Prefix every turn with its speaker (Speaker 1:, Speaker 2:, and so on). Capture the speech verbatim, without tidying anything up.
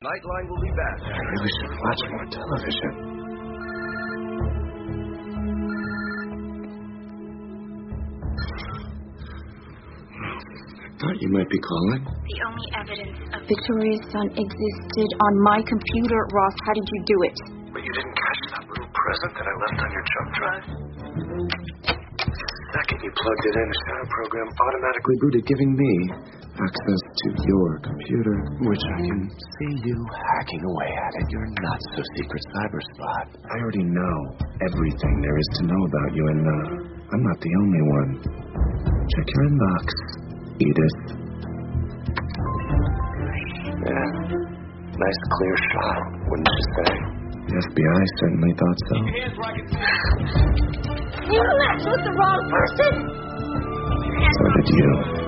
Speaker 1: Nightline will be back.
Speaker 2: I really should watch more television. I thought you might be calling.
Speaker 3: The only evidence of Victoria's son existed on my computer. Ross, how did you do it?
Speaker 2: But you didn't catch that little present that I left on your jump drive. The second you plugged it in, the shadow program automatically booted, giving me access to your computer, which I can see you hacking away at at your not-so-secret cyber spot. I already know everything there is to know about you, and uh, I'm not the only one. Check your inbox, Edith. Yeah, nice clear shot, wouldn't you say? The F B I certainly thought so.
Speaker 3: You messed with the wrong person!
Speaker 2: So did you.